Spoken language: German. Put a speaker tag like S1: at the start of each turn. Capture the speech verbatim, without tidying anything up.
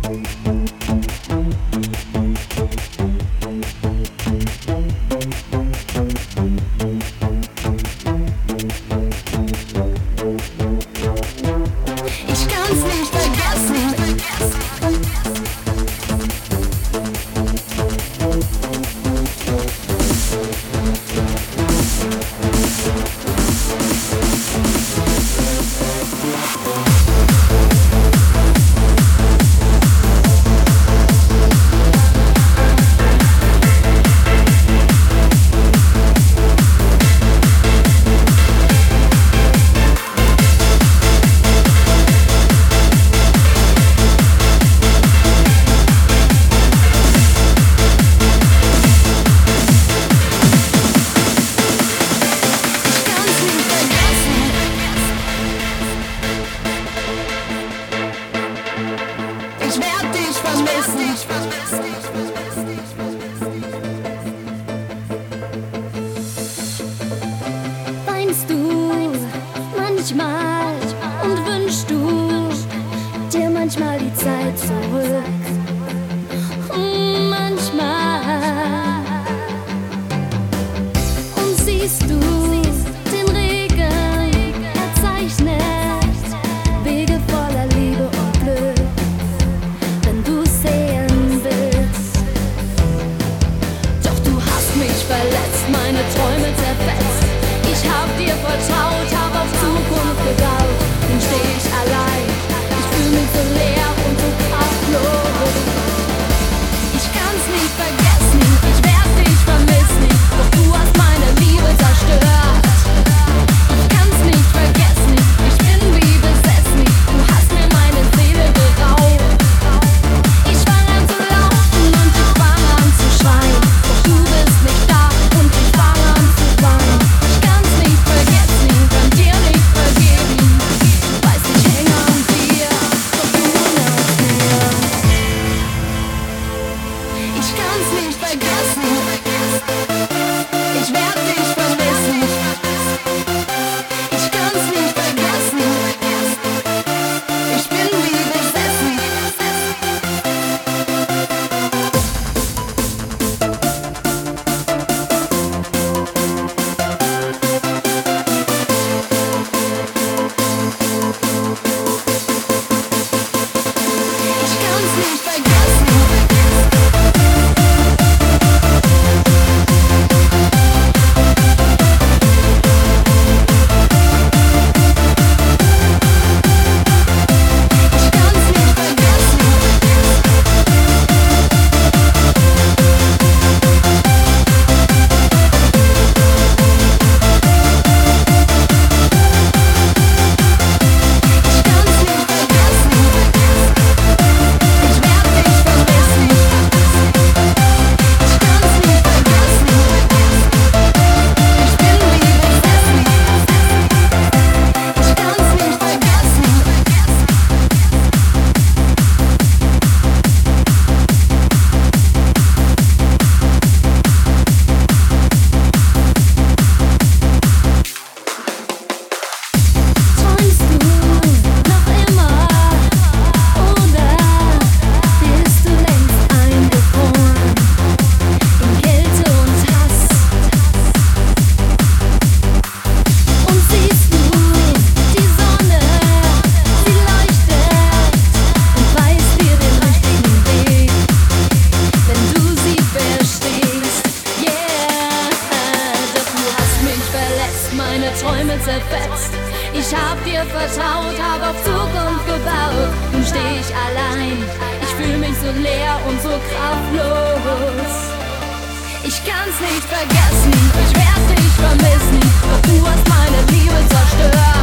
S1: Weinst du manchmal und wünschst du dir manchmal die Zeit zurück? Manchmal. Und siehst du den Regen, er zeichnet Wege voller Liebe und Glück, wenn du sehen willst. Doch du hast mich verletzt, meine Träume zerfetzt. Ich hab dir vertraut, hab auf Zukunft gebaut. Nun steh ich allein, ich fühl mich so leer und so kraftlos. Ich kann's nicht vergessen, ich werd dich vermissen, doch du hast meine Liebe zerstört. Ich kann's nicht vergessen, ich bin wie besessen, du hast mir meine Seele geraubt. Ich fang an zu laufen und ich fang an zu schreien, doch du bist nicht da und ich fang an zu weinen. Ich kann's nicht vergessen, kann dir nicht vergeben, du weißt, ich hänge an dir, doch du nervst mir. Ich kann's nicht vergessen, ich werd dich vermissen. Ich kann's nicht vergessen, ich bin wie besessen. Ich kann's nicht vergessen. Ich kann's nicht vergessen. Ich kann's nicht vergessen. Ich werd dich vermissen. Ich kann's nicht vergessen. Ich bin wie besessen. Ich kann's nicht vergessen. Träumst du noch immer oder bist du längst eingefroren in Kälte und Hass? Und siehst du die Sonne, sie leuchtet und weist dir den richtigen Weg, wenn du sie verstehst. Yeah, doch du hast mich verletzt, meine Träume zerfetzt. Ich hab dir vertraut, hab auf Zukunft gebaut. Nun steh ich allein, ich fühl mich so leer und so kraftlos. Ich kann's nicht vergessen, ich werd dich vermissen, doch du hast meine Liebe zerstört.